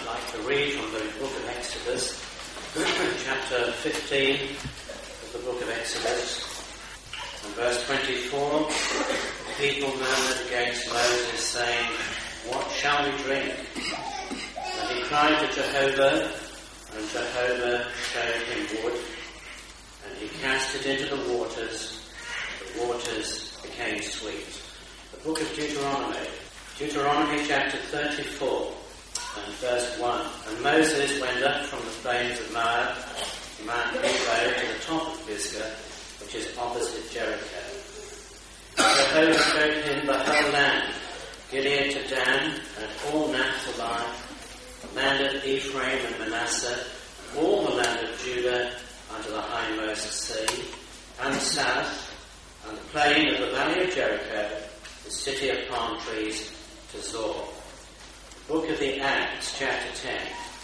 like to read from the book of Exodus, chapter 15 of the book of Exodus. And verse 24, the people murmured against Moses, saying, "What shall we drink?" And he cried to Jehovah, and Jehovah showed him wood, and he cast it into the waters became sweet. The book of Deuteronomy chapter 34 and verse 1. And Moses went up from the plains of Moab, Mount Nebo, to the top of Pisgah, which is opposite Jericho. Jehovah showed him the whole land, Gilead to Dan, and all Naphtali, the land of Ephraim and Manasseh, all the land of Judah unto the hindmost sea, and the south, and the plain of the valley of Jericho, the city of palm trees, to Zor. The book of the Acts, chapter 10.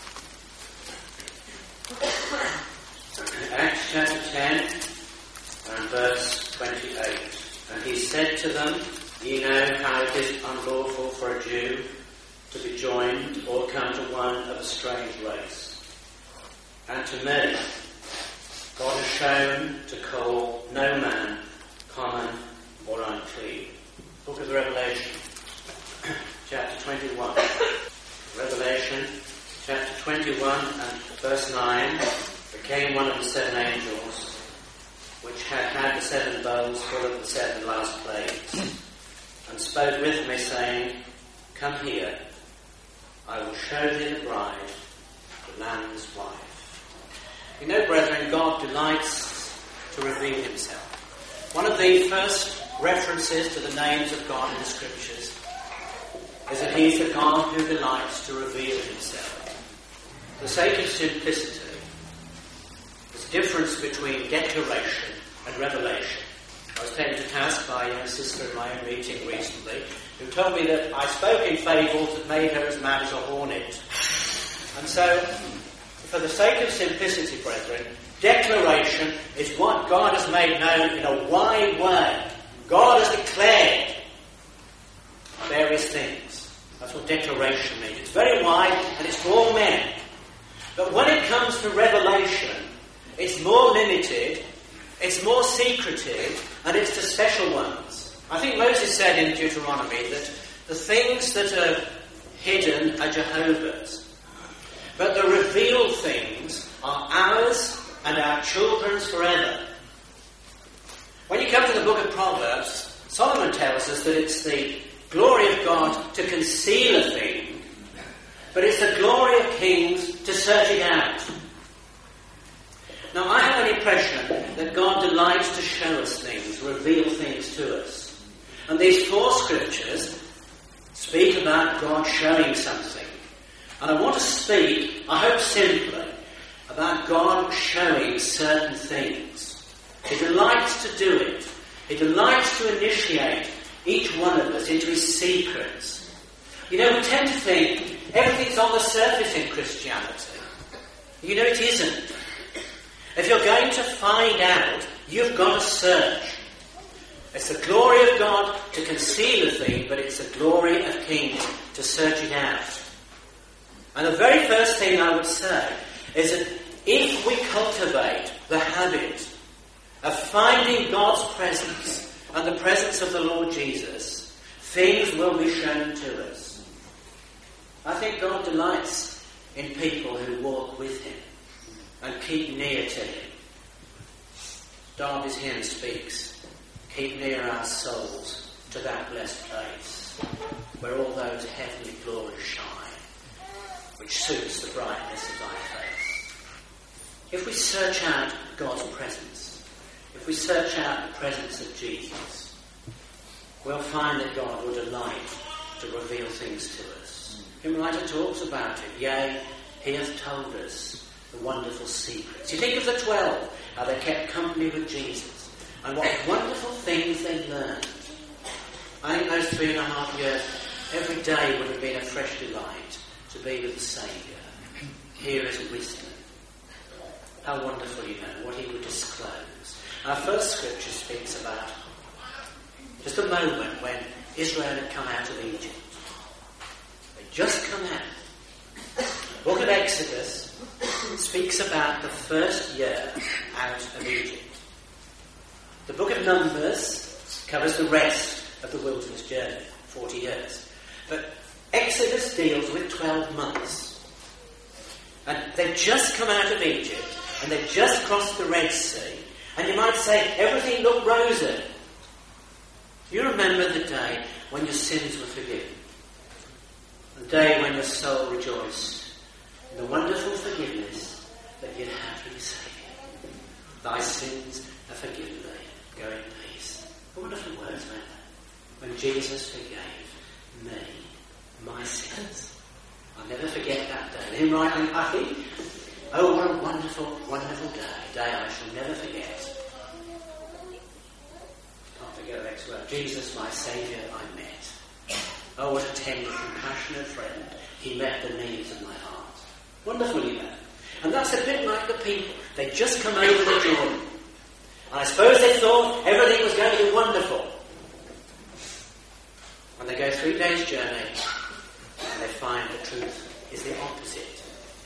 Acts chapter 10 and verse 28. And he said to them, "Ye know how it is unlawful for a Jew to be joined or come to one of a strange race. And to me, God has shown to call no man common or unclean." Book of Revelation, chapter 21. Revelation, chapter 21 and verse 9. There came one of the seven angels, which had the seven bowls full of the seven last plagues, and spoke with me, saying, "Come here, I will show thee the bride, the Lamb's wife." You know, brethren, God delights to reveal himself. One of the first references to the names of God in the Scriptures is that he is the God who delights to reveal himself. For the sake of simplicity, there's a difference between declaration and revelation. I was taken to task by a young sister in my own meeting recently, who told me that I spoke in fables that made her as mad as a hornet. And so, for the sake of simplicity, brethren, declaration is what God has made known in a wide way. God has declared various things. That's what declaration means. It's very wide and it's for all men. But when it comes to revelation, it's more limited, it's more secretive, and it's the special ones. I think Moses said in Deuteronomy that the things that are hidden are Jehovah's. But the revealed things are ours and our children's forever. When you come to the book of Proverbs, Solomon tells us that it's the glory of God to conceal a thing, but it's the glory of kings to search it out. Now, I have an impression that God delights to show us things, reveal things to us. And these four scriptures speak about God showing something. And I want to speak, I hope simply, about God showing certain things. He delights to do it. He delights to initiate each one of us into his secrets. You know, we tend to think everything's on the surface in Christianity. You know, it isn't. If you're going to find out, you've got to search. It's the glory of God to conceal a thing, but it's the glory of kings to search it out. And the very first thing I would say is that if we cultivate the habit of finding God's presence and the presence of the Lord Jesus, things will be shown to us. I think God delights in people who walk with him and keep near to him. Darby's hymn speaks, "Keep near our souls to that blessed place, where all those heavenly glories shine, which suits the brightness of thy face." If we search out God's presence, if we search out the presence of Jesus, we'll find that God will delight to reveal things to us. Hymn writer talks about it. Yea, he hath told us the wonderful secrets. You think of the 12, how they kept company with Jesus, and what wonderful things they learned. I think those 3.5 years, every day would have been a fresh delight to be with the Saviour. Here is wisdom. How wonderful, you know, what he would disclose. Our first scripture speaks about just a moment when Israel had come out of Egypt. They'd just come out. Exodus speaks about the first year out of Egypt. The book of Numbers covers the rest of the wilderness journey, 40 years. But Exodus deals with 12 months. And they've just come out of Egypt, and they've just crossed the Red Sea, and you might say everything looked rosy. You remember the day when your sins were forgiven. The day when your soul rejoiced in the wonderful forgiveness that you'd had from your Saviour. Thy sins are forgiven thee. Go in peace. What wonderful words, weren't they? When Jesus forgave me my sins. I'll never forget that day. Him writing, I think, oh, what a wonderful, wonderful day I shall never forget. Can't forget the next word. Jesus, my Saviour, I met. Oh, what a tender, compassionate friend. He met the needs of my heart. Wonderfully met. And that's a bit like the people. They just come over the Jordan. And I suppose they thought everything was going to be wonderful. And they go 3 days' journey, and they find the truth is the opposite.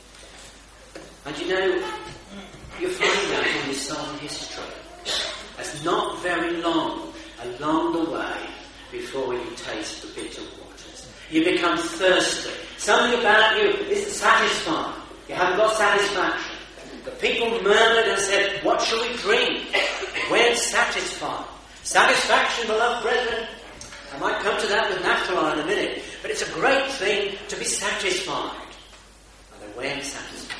And you know, you find that when you solve history. It's not very long along the way before you taste the bitter waters. You become thirsty. Something about you isn't satisfying. You haven't got satisfaction. The people murmured and said, what shall we drink? We weren't satisfied. Satisfaction, beloved brethren. I might come to that with Naphtali in a minute. But it's a great thing to be satisfied. And they weren't satisfied.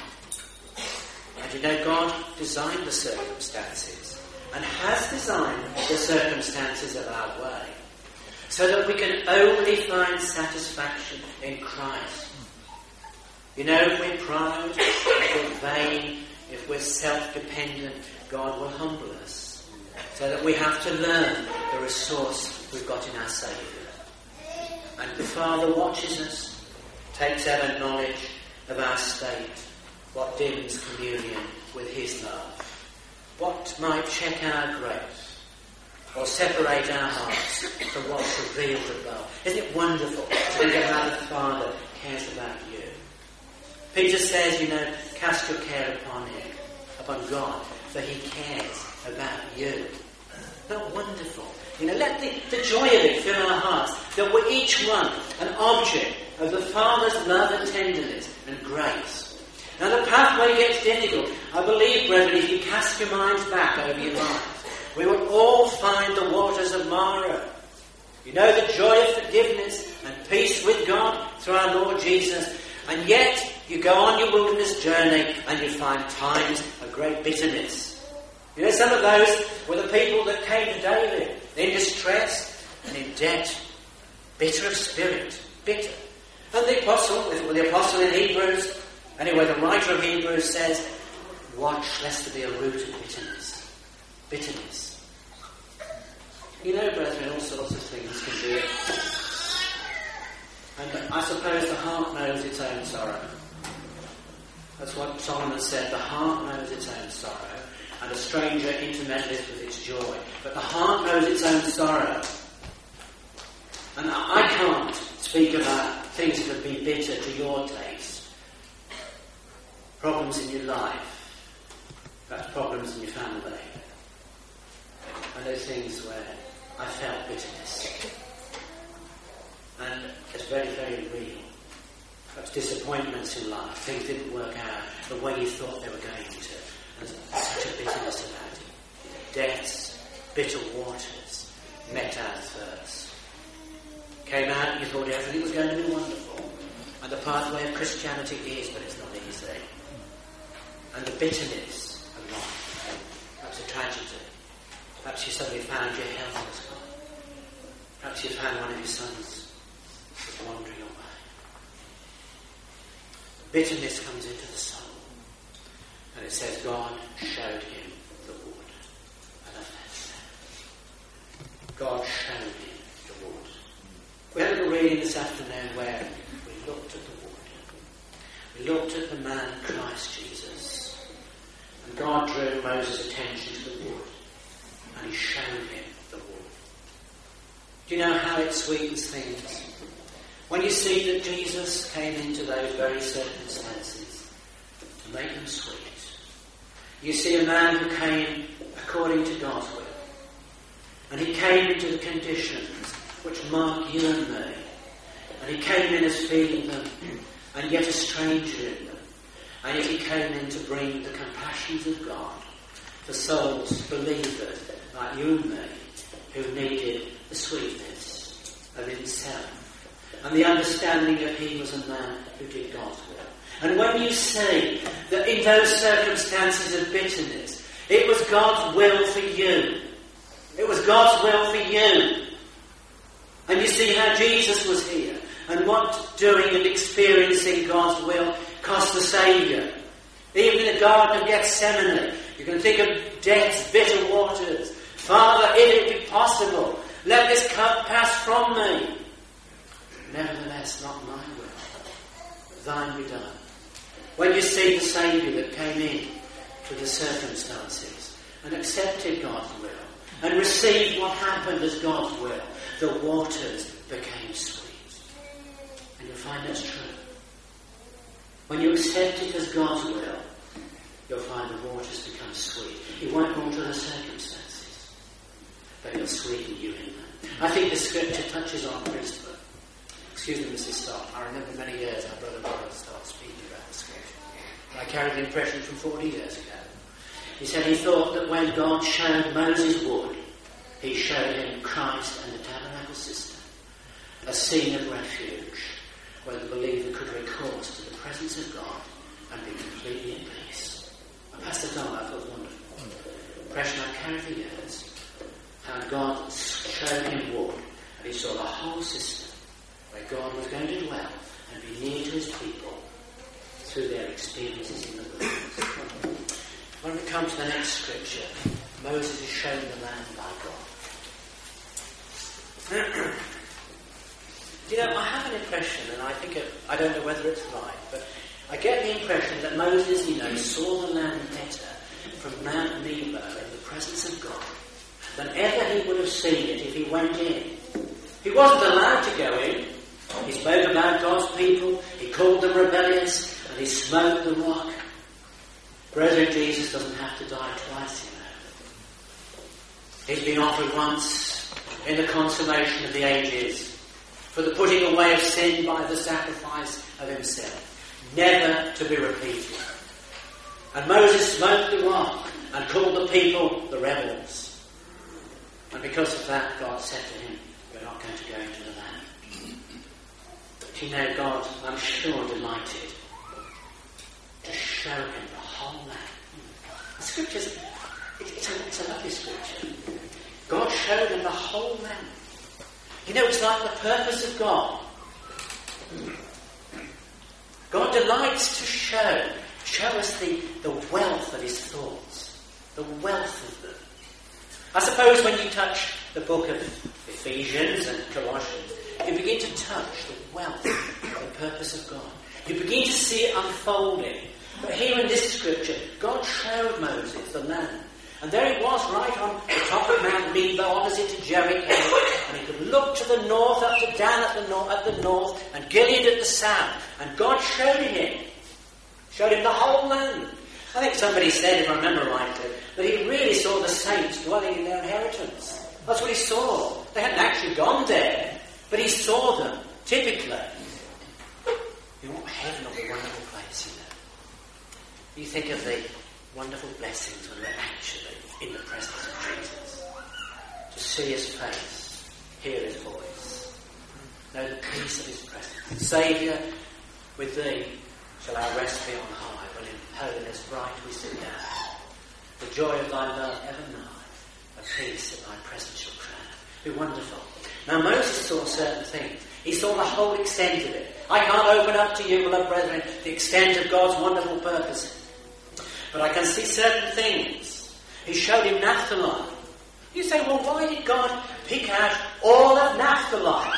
And you know, God designed the circumstances and has designed the circumstances of our way so that we can only find satisfaction in Christ. You know, if we're proud, if we're vain, if we're self-dependent, God will humble us so that we have to learn the resource we've got in our Saviour. And the Father watches us, takes ever knowledge of our state, what dims communion with His love, what might check our grace, or separate our hearts from what's revealed above. Isn't it wonderful to think of how the Father cares about you? Peter says, you know, cast your care upon Him, upon God, for He cares about you. Not wonderful? You know, let the joy of it fill our hearts, that we're each one an object of the Father's love and tenderness and grace. Now the pathway gets difficult. I believe, brethren, if you cast your minds back over your lives, we will all find the waters of Mara. You know, the joy of forgiveness and peace with God through our Lord Jesus. And yet, you go on your wilderness journey and you find times of great bitterness. You know, some of those were the people that came to David in distress and in debt, bitter of spirit, bitter. And the apostle in Hebrews, anyway, the writer of Hebrews says, watch lest there be a root of bitterness. Bitterness. You know, brethren, all sorts of things can do it. And I suppose the heart knows its own sorrow. That's what Solomon said, the heart knows its own sorrow, and a stranger intermeddleth with its joy. But the heart knows its own sorrow. And I can't speak about things that have been bitter to your taste. Problems in your life, perhaps problems in your family. And those things where I felt bitterness. And it's very, very real. Perhaps disappointments in life, things didn't work out the way you thought they were going to. And such a bitterness about it. Deaths, bitter waters, met our thirst. Came out and you thought everything was going to be wonderful. And the pathway of Christianity is, but it's not easy. And the bitterness of life. Perhaps a tragedy. Perhaps you suddenly found your health was gone. Perhaps you found one of your sons was wandering away. Bitterness comes into the soul. And it says God showed him the wood. I love that. God showed him the wood. We had a little reading this afternoon where we looked at the wood. We looked at the man Christ Jesus. And God drew Moses' attention to the wood. And he showed him the wood. Do you know how it sweetens things? When you see that Jesus came into those very circumstances to make them sweet. You see a man who came according to God's will. And he came into the conditions which mark you and me. And he came in as feeling them, and yet a stranger in them. And yet he came in to bring the compassions of God for souls, believers like you and me, who needed the sweetness of himself and the understanding that he was a man who did God's will. And when you see that in those circumstances of bitterness, it was God's will for you. It was God's will for you. And you see how Jesus was here and what doing and experiencing God's will cost the Saviour. Even in the Garden of Gethsemane, you can think of death's bitter waters. Father, if it be possible, let this cup pass from me. Nevertheless, not my will, thine be done. When you see the Saviour that came in to the circumstances and accepted God's will and received what happened as God's will, the waters became sweet. And you'll find that's true. When you accept it as God's will, you'll find the waters become sweet. It won't alter the circumstances, but it'll sweeten you in them. I think the scripture touches on priesthood. Excuse me, Mrs. Stott. I remember many years our brother Robert Stott speaking about the scripture. I carried the impression from 40 years ago. He said he thought that when God showed Moses wood, he showed him Christ and the tabernacle system, a scene of refuge where the believer could recourse to the presence of God and be completely in peace. And Pastor Don, I thought was wonderful. Impression I carried for years. How God showed him wood, and he saw the whole system where God was going to dwell and be near to his people through their experiences in the wilderness. When we come to the next scripture, Moses is shown the land by God. You know, I have an impression, and I don't know whether it's right, but I get the impression that Moses, saw the land better from Mount Nebo in the presence of God than ever he would have seen it if he went in. He wasn't allowed to go in. He spoke about God's people, he called them rebellious, and he smote the rock. Brethren, Jesus doesn't have to die twice, He's been offered once in the consummation of the ages for the putting away of sin by the sacrifice of himself, never to be repeated. And Moses smote the rock and called the people the rebels. And because of that, God said to him, "You're not going to go into the land." But God, I'm sure, delighted to show him the whole land. The scriptures, it's a lovely scripture. God showed him the whole land. It's like the purpose of God. God delights to show us the wealth of his thoughts, the wealth of them. I suppose when you touch the book of Ephesians and Colossians, you begin to touch the wealth of the purpose of God. You begin to see it unfolding. But here in this scripture, God showed Moses the land. And there he was, right on the top of Mount Nebo, opposite to Jericho. And he could look to the north, up to Dan at the north, and Gilead at the south. And God showed him the whole land. I think somebody said, if I remember rightly, that he really saw the saints dwelling in their inheritance. That's what he saw. They hadn't actually gone there, but he saw them, typically. Heaven will be a wonderful place, You think of the wonderful blessings when we're actually in the presence of Jesus. To see his face, hear his voice, know the peace of his presence. Saviour, with thee shall our rest be on high, when in holiness bright we sit down. The joy of thy love ever nigh, a peace that thy presence shall crown. Be wonderful. Now Moses saw certain things. He saw the whole extent of it. I can't open up to you, beloved brethren, the extent of God's wonderful purposes. But I can see certain things. He showed him Naphtali. You say, well, why did God pick out all of Naphtali?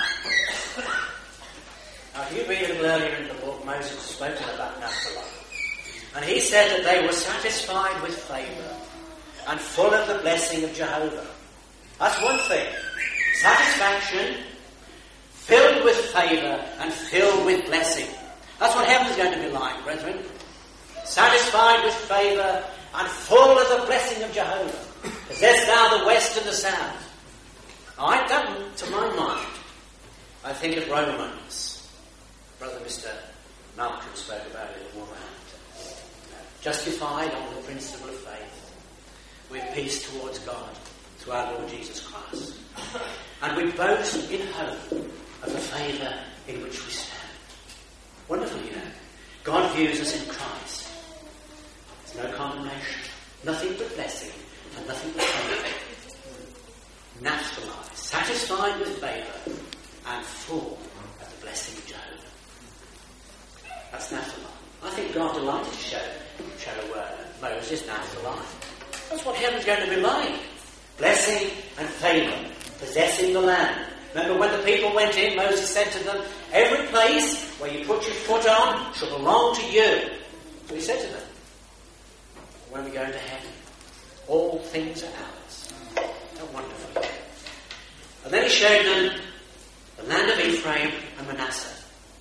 Now, if you read a little earlier in the book, Moses has spoken about Naphtali. And he said that they were satisfied with favour and full of the blessing of Jehovah. That's one thing. Satisfaction, filled with favour and filled with blessing. That's what heaven's going to be like, brethren. satisfied with favour, and full of the blessing of Jehovah. Possess thou the west and the south. That, to my mind, I think of Romans. Brother Mr. Malcolm spoke about it beforehand. Justified on the principle of faith, with peace towards God through our Lord Jesus Christ. And we boast in hope of the favour in which we stand. Wonderful, you know. God views us in Christ. There's no condemnation, nothing but blessing, and nothing but favour. Naturalised, satisfied with favour, and full of the blessing of Jehovah. That's natural life. I think God delighted to show Moses natural life. That's what heaven's going to be like. Blessing and favour, possessing the land. Remember when the people went in, Moses said to them, every place where you put your foot on shall belong to you. That's what he said to them. When we go into heaven, all things are ours. How wonderful. And then he showed them the land of Ephraim and Manasseh.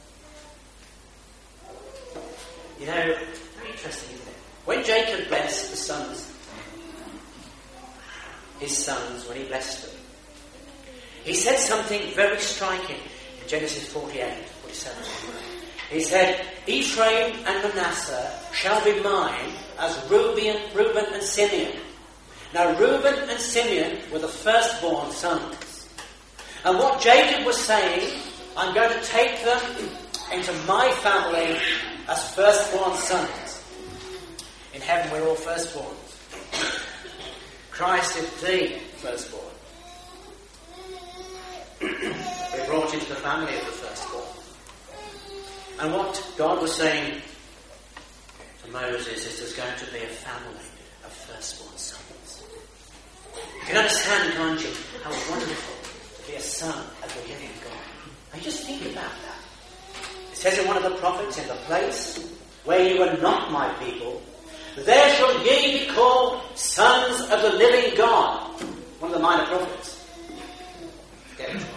You know, very interesting, isn't it? When Jacob blessed his sons, when he blessed them, he said something very striking in Genesis 47. He said, Ephraim and Manasseh shall be mine as Reuben and Simeon. Now Reuben and Simeon were the firstborn sons. And what Jacob was saying, I'm going to take them into my family as firstborn sons. In heaven we're all firstborn. Christ is the firstborn. We're brought into the family of the firstborn. And what God was saying to Moses is there's going to be a family of firstborn sons. You can understand, can't you, how wonderful to be a son of the living God. Now just think about that. It says in one of the prophets, in the place where you were not my people, there shall ye be called sons of the living God. One of the minor prophets. Get it?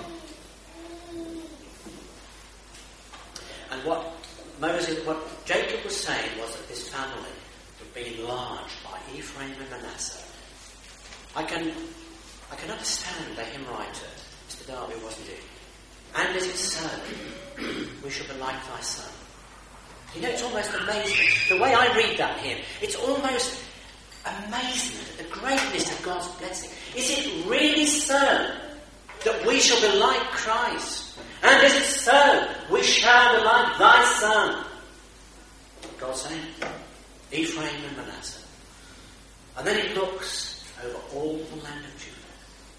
And what Jacob was saying was that this family would be enlarged by Ephraim and Manasseh. I can understand the hymn writer, Mr. Darby, wasn't it? And is it so? We shall be like thy son. You know, it's almost amazing. The way I read that hymn, it's almost amazement at the greatness of God's blessing. Is it really so that we shall be like Christ? And is it so we shall be like thy son? God's saying, Ephraim and Manasseh. And then he looks over all the land of Judah.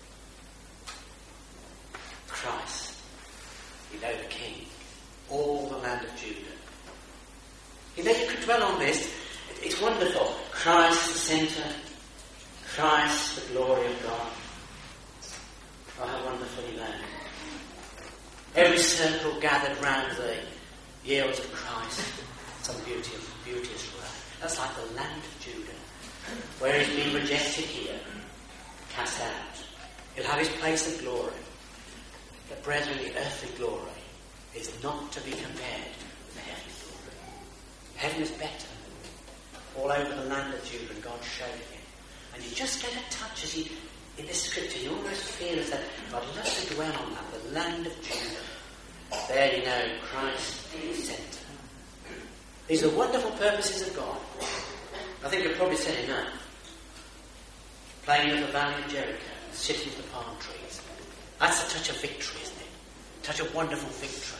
Christ, you know, the King, all the land of Judah. You know, you could dwell on this. It's wonderful. Christ the centre. Christ the glory of God. Oh, how wonderfully known. Every circle gathered round the yields of Christ. Some beauteous word. That's like the land of Judah, where he's been rejected here, cast out. He'll have his place of glory. But brethren, the earthly glory is not to be compared with the heavenly glory. Heaven is better. All over the land of Judah, and God showed him. And you just get a touch as in this scripture, you almost feel as that God loves to dwell on that, the land of Judah. There, you know, Christ is the centre. These are wonderful purposes of God. I think I've probably said enough. Plain of the valley of Jericho, sitting with the palm trees. That's a touch of victory, isn't it? A touch of wonderful victory.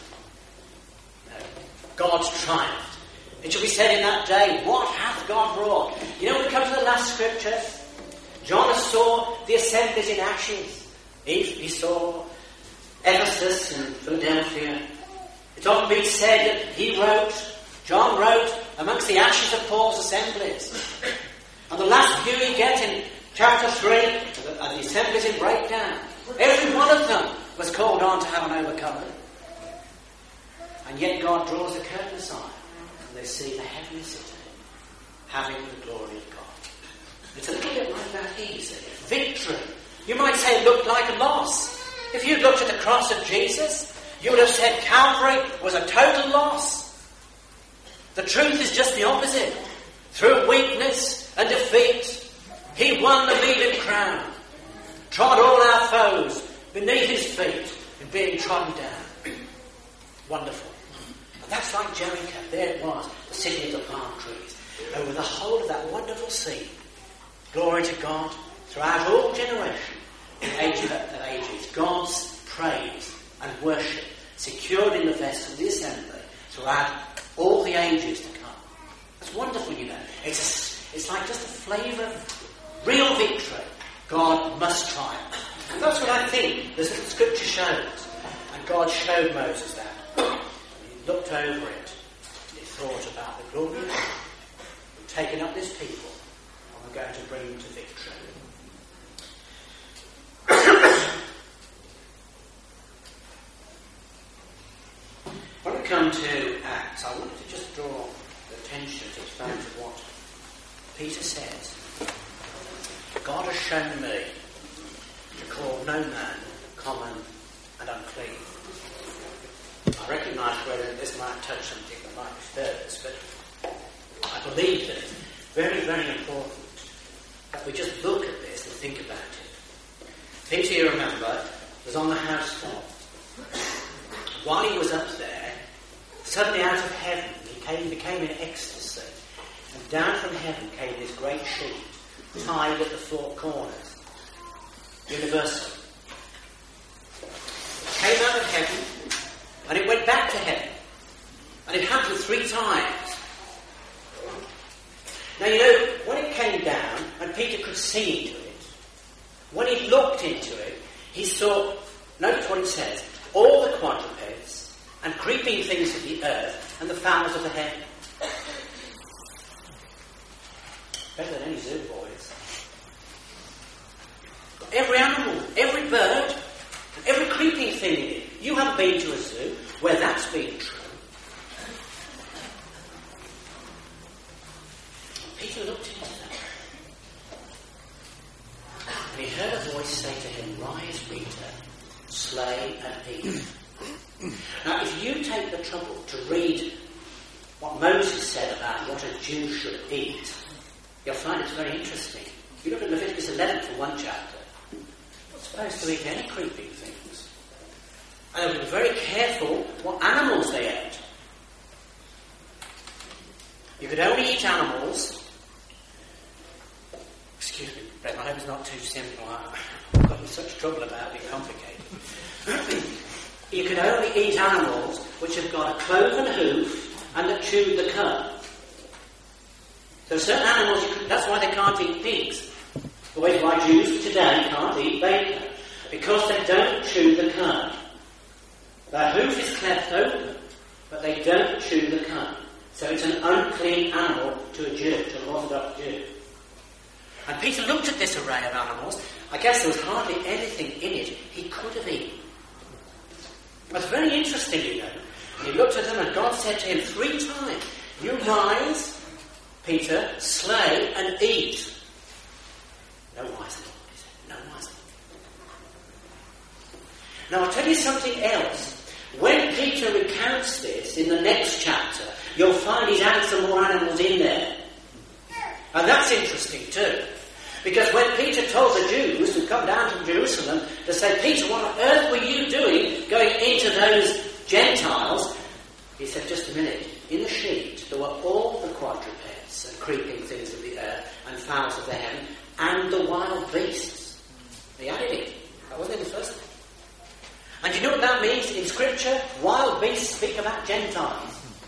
God's triumphed. It shall be said in that day, what hath God wrought? You know, when we come to the last scripture, John saw the assemblies in ashes. He saw Ephesus and Philadelphia. It's often been said that John wrote amongst the ashes of Paul's assemblies. And the last view you get in chapter 3, the assemblies in breakdown. Every one of them was called on to have an overcomer. And yet God draws the curtain aside. They see the heavenly city having the glory of God. It's a little bit like that here, you see. Victory. You might say it looked like a loss. If you'd looked at the cross of Jesus, you would have said Calvary was a total loss. The truth is just the opposite. Through weakness and defeat, he won the mealy crown, trod all our foes beneath his feet and being trodden down. Wonderful. And that's like Jericho. There it was, the city of the palm trees. Over the whole of that wonderful scene, glory to God, throughout all generation, in ages of ages, God's praise and worship secured in the vessel of the assembly throughout all the ages to come. That's wonderful, you know. It's like just a flavour of real victory. God must triumph. And that's what I think the scripture shows. And God showed Moses that. He looked over it. He thought about the glory of God. We're taking up this people and we're going to bring them to victory. When we come to Acts, I wanted to just draw attention to the fact of what Peter says. God has shown me to call no man common and unclean. I recognise whether this might touch something that might disturb us, but I believe that it's very, very important that we just look at this and think about it. Peter, you remember, was on the housetop. While he was up there, suddenly out of heaven, he became in ecstasy. And down from heaven came this great sheet, tied at the four corners. Universal. It came out of heaven, and it went back to heaven. And it happened 3 times. Now, you know, when it came down, and Peter could see into it, when he looked into it, he saw, notice what it says, all the quadrupeds and creeping things of the earth and the fowls of the heaven. Better than any zoo, boys. Every animal, every bird, and every creeping thing in it. You haven't been to a zoo where that's been true. Peter looked into that. And he heard a voice say to him, "Rise, Peter, slay and eat." Now, if you take the trouble to read what Moses said about what a Jew should eat, you'll find it's very interesting. If you look at Leviticus 11 for one chapter, you're not supposed to eat any creeping things. And they were very careful what animals they ate. You could only eat animals. Excuse me, Brett, I hope it's not too simple. I've got in such trouble about being complicated. You can only eat animals which have got a cloven hoof and that chew the cud. So certain animals, that's why they can't eat pigs. The way why Jews today can't eat bacon. Because they don't chew the cud. Their hoof is cleft open, but they don't chew the cud. So it's an unclean animal to a Jew, to an Orthodox Jew. And Peter looked at this array of animals. I guess there was hardly anything in it he could have eaten. That's very interesting, you know. And he looked at them and God said to him 3 times, "You rise, Peter, slay and eat." No wise Lord, he said. No wise Lord. Now I'll tell you something else. When Peter recounts this in the next chapter, you'll find he's added some more animals in there. And that's interesting too. Because when Peter told the Jews who come down from Jerusalem to say, "Peter, what on earth were you doing going into those Gentiles?" He said, "Just a minute. In the sheet there were all the quadrupeds and creeping things of the earth and fowls of the heaven and the wild beasts." He added it. That wasn't in the first one. And you know what that means in Scripture? Wild beasts speak about Gentiles.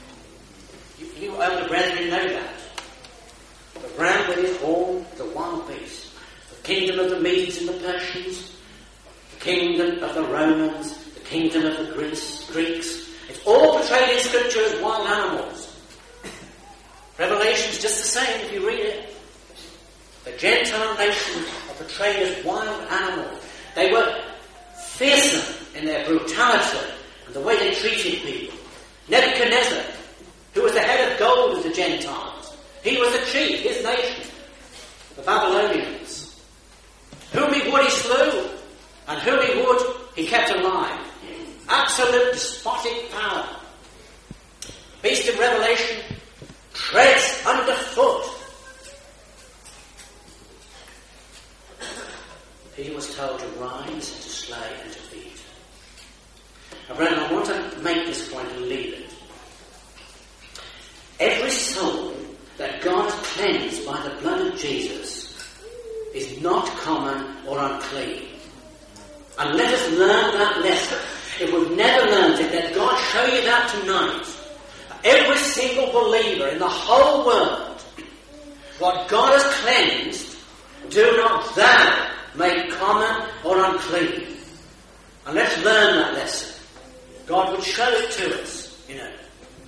You older brethren know that. The ram with his horn, the wild beast. The kingdom of the Medes and the Persians. The kingdom of the Romans. The kingdom of the Greeks. It's all portrayed in Scripture as wild animals. Revelation's just the same if you read it. The Gentile nations are portrayed as wild animals. They were fearsome in their brutality and the way they treated people. Nebuchadnezzar, who was the head of gold of the Gentiles, he was the chief, his nation, the Babylonians. Whom he would, he slew, and whom he would, he kept alive. Absolute despotic power. Beast of Revelation treads underfoot rise and to slay and to feed. Now, brethren, I want to make this point and leave it. Every soul that God cleansed by the blood of Jesus is not common or unclean. And let us learn that lesson. If we've never learned it, let God show you that tonight. Every single believer in the whole world, what God has cleansed, do not thou make common or unclean. And let's learn that lesson. God would show it to us, you know.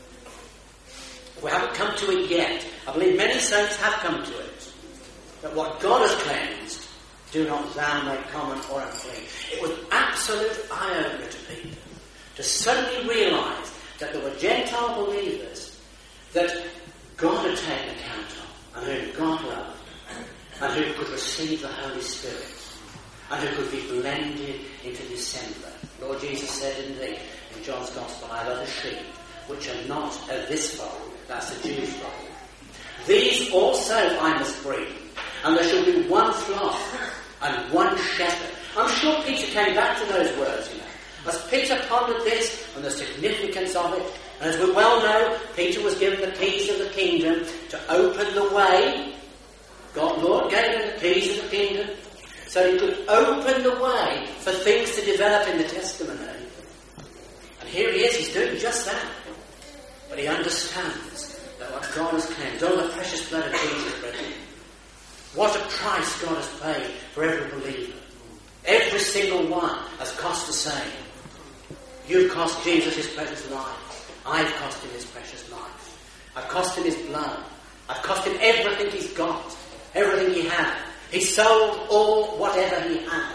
We haven't come to it yet. I believe many saints have come to it. That what God has cleansed, do not thou make common or unclean. It was absolute eye-opener to people to suddenly realise that there were Gentile believers that God had taken account of, and whom God loved, and who could receive the Holy Spirit, and who could be blended into the assembly. Lord Jesus said in John's Gospel, I have other sheep which are not of this fold. That's the Jews' fold. These also I must bring, and there shall be one flock and one shepherd. I'm sure Peter came back to those words, you know. As Peter pondered this and the significance of it, and as we well know, Peter was given the keys of the kingdom to open the way. Lord gave him the keys of the kingdom so he could open the way for things to develop in the testimony. And here he is, he's doing just that. But he understands that what God has cleansed, oh, the precious blood of Jesus, brethren. What a price God has paid for every believer. Every single one has cost the same. You've cost Jesus his precious life. I've cost him his precious life. I've cost him his blood. I've cost him everything he's got. Everything he had. He sold all whatever he had.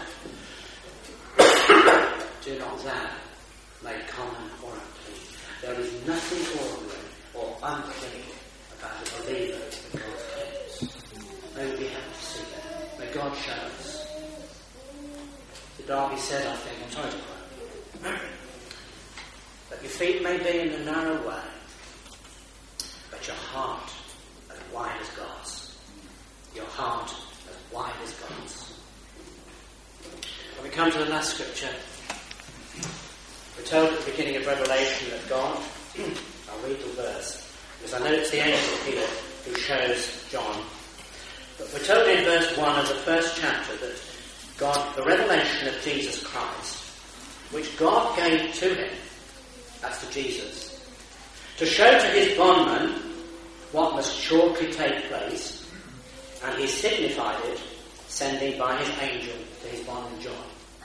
Do not thou make common or unclean. There is nothing ordinary or unclean about a believer that God cleanses. May we be happy to see that. May God show us. The Darby said, I think, I'm sorry to quote, that your feet may be in the narrow way, but your heart as wide as God's. Your heart as wide as God's. When we come to the last scripture, we're told at the beginning of Revelation that God, I'll read the verse, because I know it's the angel here who shows John. But we're told in verse 1 of the first chapter that God, the revelation of Jesus Christ, which God gave to him, that's to Jesus, to show to his bondman what must shortly take place, and he signified it, sending by his angel to his bondman John.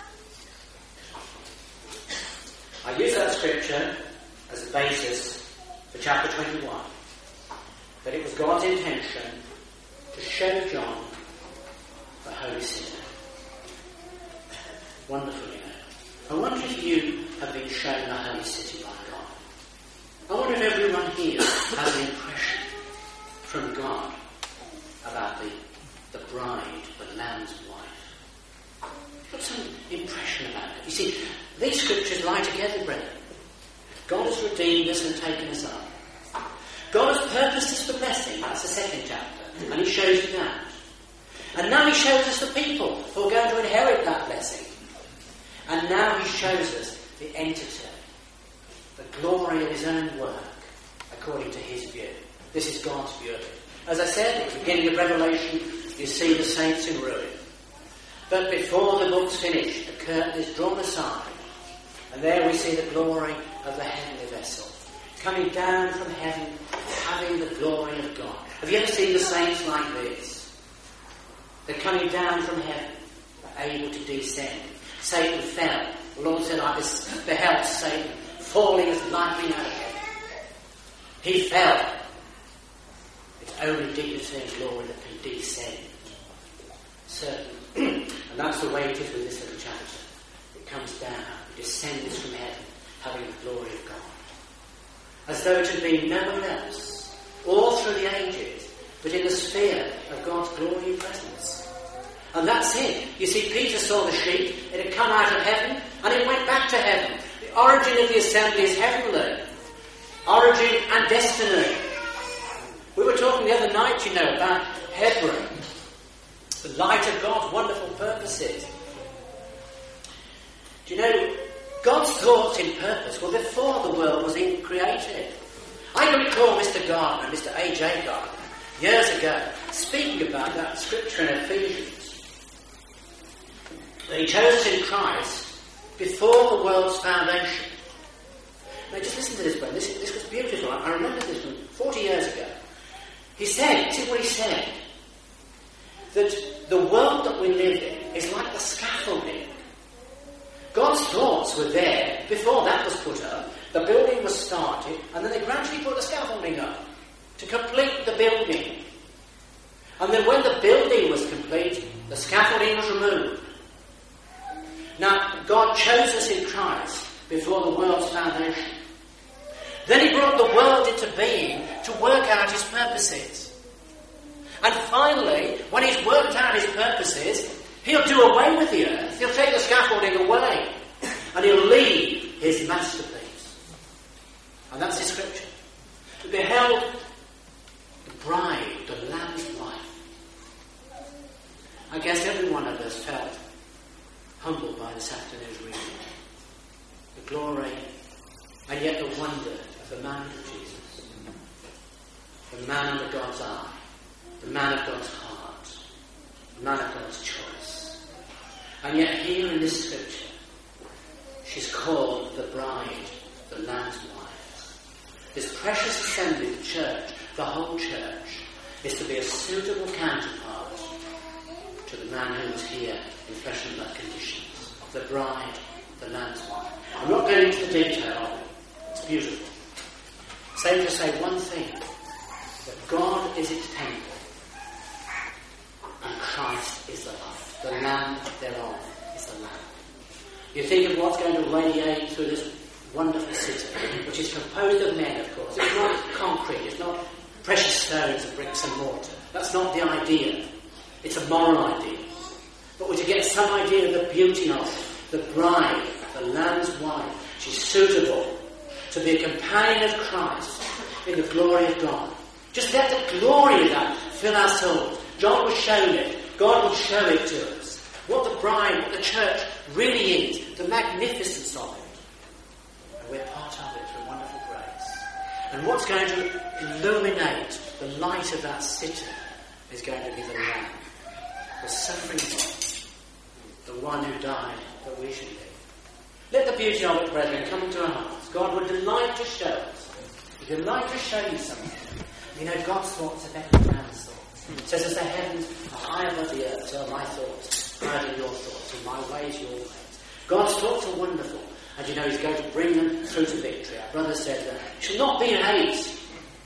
I use that scripture as the basis for chapter 21, that it was God's intention to show John the holy city. Wonderful, you know. I wonder if you have been shown the holy city by God. I wonder if everyone here has an impression from God about the bride, the Lamb's wife. What's an impression about it? You see, these scriptures lie together, brethren. God has redeemed us and taken us up. God has purposed us for blessing. That's the second chapter. And he shows you that. And now he shows us the people who are going to inherit that blessing. And now he shows us the entity, the glory of his own work, according to his view. This is God's view of it. As I said at the beginning of Revelation, you see the saints in ruin. But before the book's finished, the curtain is drawn aside, and there we see the glory of the heavenly vessel, coming down from heaven, having the glory of God. Have you ever seen the saints like this? They're coming down from heaven, they're able to descend. Satan fell. The Lord said, I beheld Satan falling as lightning out of heaven. He fell. It's only dignity and glory that can descend. Certainly. And that's the way it is with this little chapter. It comes down, it descends from heaven, having the glory of God. As though it had been nowhere else, all through the ages, but in the sphere of God's glory and presence. And that's it. You see, Peter saw the sheep, it had come out of heaven, and it went back to heaven. The origin of the assembly is heavenly. Origin and destiny. We were talking the other night, you know, about Hebron. The light of God's wonderful purposes. Do you know, God's thoughts and purpose were before the world was even created. I can recall Mr. Gardner, Mr. A.J. Gardner, years ago, speaking about that scripture in Ephesians. That he chose us in Christ before the world's foundation. Now just listen to this one. This was beautiful. I remember this one 40 years ago. He said, this is what he said, that the world that we live in is like the scaffolding. God's thoughts were there before that was put up. The building was started, and then they gradually put the scaffolding up to complete the building. And then when the building was complete, the scaffolding was removed. Now, God chose us in Christ before the world's foundation. Then he brought the world into being to work out his purposes. And finally, when he's worked out his purposes, he'll do away with the earth. He'll take the scaffolding away. And he'll leave his masterpiece. And that's his scripture. We beheld the bride, the Lamb's wife. I guess every one of us felt humbled by this afternoon's reading. The glory and yet the wonder of the man of Jesus. The man under God's eye. The man of God's heart. The man of God's choice. And yet here in this scripture, she's called the bride, the Lamb's wife. This precious assembly, the church, the whole church, is to be a suitable counterpart to the man who was here in flesh and blood conditions. The bride, the Lamb's wife. I'm not going into the detail of it. It's beautiful. Save to say one thing, that God is its temple, and Christ is the life. The Lamb thereof is the Lamb. You think of what's going to radiate through this wonderful city, which is composed of men, of course. It's not concrete, it's not precious stones and bricks and mortar. That's not the idea. It's a moral idea. But we're to get some idea of the beauty of it. The bride, the Lamb's wife, she's suitable to be a companion of Christ in the glory of God. Just let the glory of that fill our souls. John was shown it. God will show it to us. What the bride, what the church really is, the magnificence of it. And we're part of it through wonderful grace. And what's going to illuminate the light of that city is going to be the Lamb, the suffering one, the one who died that we should live. Let the beauty of it, brethren, come into our hearts. God would delight to show us. He'd delight to show you something. You know, God's thoughts are better than man's thoughts. It says, as the heavens are high above the earth, so are my thoughts higher than your thoughts, and my ways your ways. God's thoughts are wonderful. And you know, he's going to bring them through to victory. Our brother said that it shall not be in haste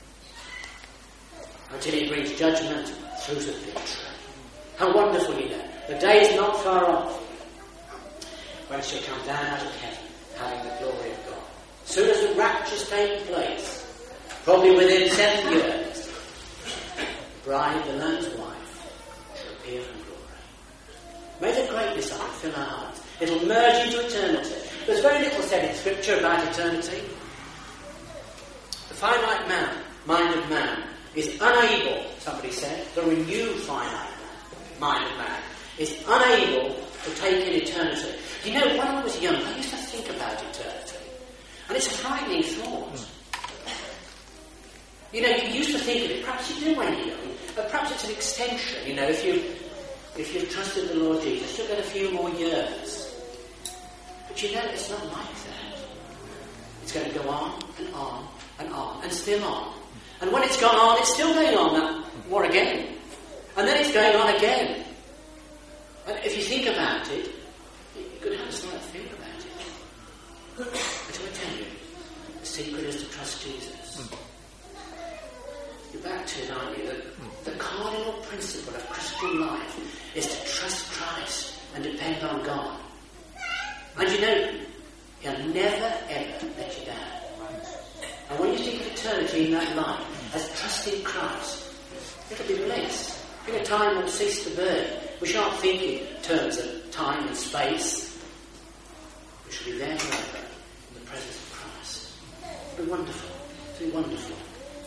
until he brings judgment through to victory. How wonderful, you know. The day is not far off when it shall come down out of heaven, having the glory of God. As soon as the rapture's taking place, probably within 7 years, the bride, the Lamb's wife, shall appear from glory. May the greatness of it fill our hearts. It'll merge into eternity. There's very little said in Scripture about eternity. The finite mind of man, is unable, somebody said, the renewed finite mind of man, is unable to take in eternity. You know, when I was young, I used to think about eternity. And it's a frightening thought. You know, you used to think of it, perhaps you do when you're young, but perhaps it's an extension. You know, if you've trusted the Lord Jesus, you'll get a few more years. But you know, it's not like that. It's going to go on and on and on and still on. And when it's gone on, it's still going on that war again. And then it's going on again. And if you think about it, you could have a slight fear about it. But I tell you, the secret is to trust Jesus. You're back to it, aren't you? The cardinal principle of Christian life is to trust Christ and depend on God. And you know, he'll never ever let you down. And when you think of eternity in that light, as trusting Christ, it'll be released. I think a time will cease to be. We shan't think in terms of time and space. We shall be there forever in the presence of Christ. It'll be wonderful. It'll be wonderful.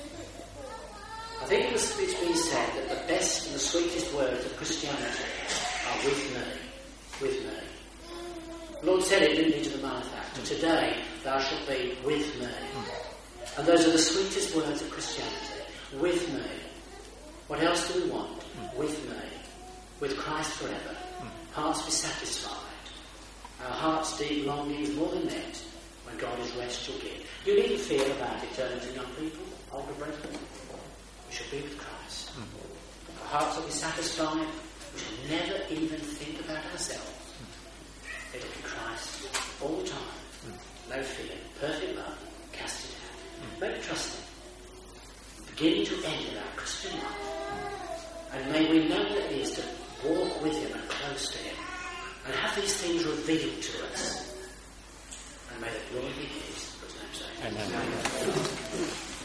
I think it's been said that the best and the sweetest words of Christianity are with me. With me. The Lord said it, didn't he, to the malefactor? Today thou shalt be with me. And those are the sweetest words of Christianity. With me. What else do we want? With me. With Christ forever. Hearts be satisfied. Our heart's deep longing is more than met when God His rest shall give. You needn't fear about eternity, young people, older brethren. We shall be with Christ. Our hearts will be satisfied. We shall never even think about ourselves. It'll be Christ all the time. No fear. Perfect love. Cast it out. May we trust Him. Beginning to end of our Christian life. And may we know what it is to walk with Him and close to Him. And have these things revealed to us. And may the glory be His. Amen.